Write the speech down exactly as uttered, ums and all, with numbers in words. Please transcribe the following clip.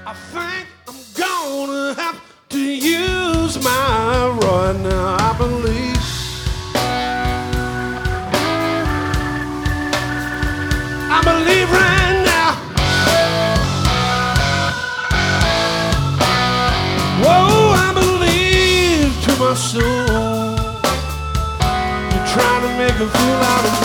I think I'm gonna have to use my rod now. I believe. I believe right now. Whoa, I believe to my soul. You're trying to make a fool out of me.